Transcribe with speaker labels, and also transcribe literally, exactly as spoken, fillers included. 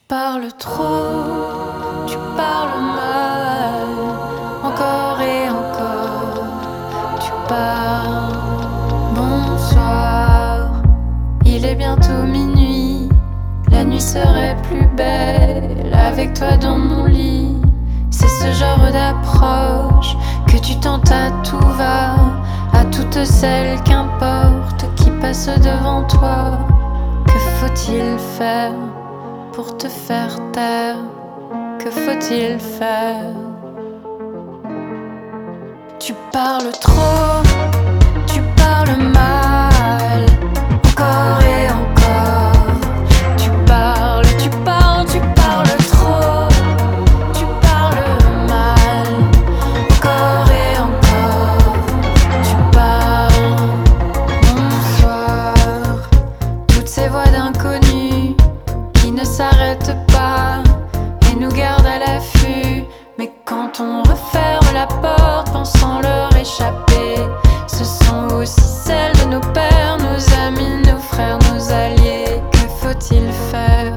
Speaker 1: parles trop, tu parles mal, encore et encore, tu parles. Bonsoir, il est bientôt minuit, la nuit serait plus belle avec toi dans mon lit. C'est ce genre d'approche que tu tentes à tout va, à toutes celles qu'importe qui passent devant toi. Que faut-il faire pour te faire taire? Que faut-il faire? Tu parles trop, tu parles mal, encore et encore. Tu parles, tu parles, tu parles trop, tu parles mal, encore et encore. Tu parles. Bonsoir, toutes ces voix d'inconnus qui ne s'arrêtent pas et nous gardent à l'affût. Mais quand on referme la porte pensant leur échapper, ce sont aussi celles de nos pères, nos amis, nos frères, nos alliés. Que faut-il faire?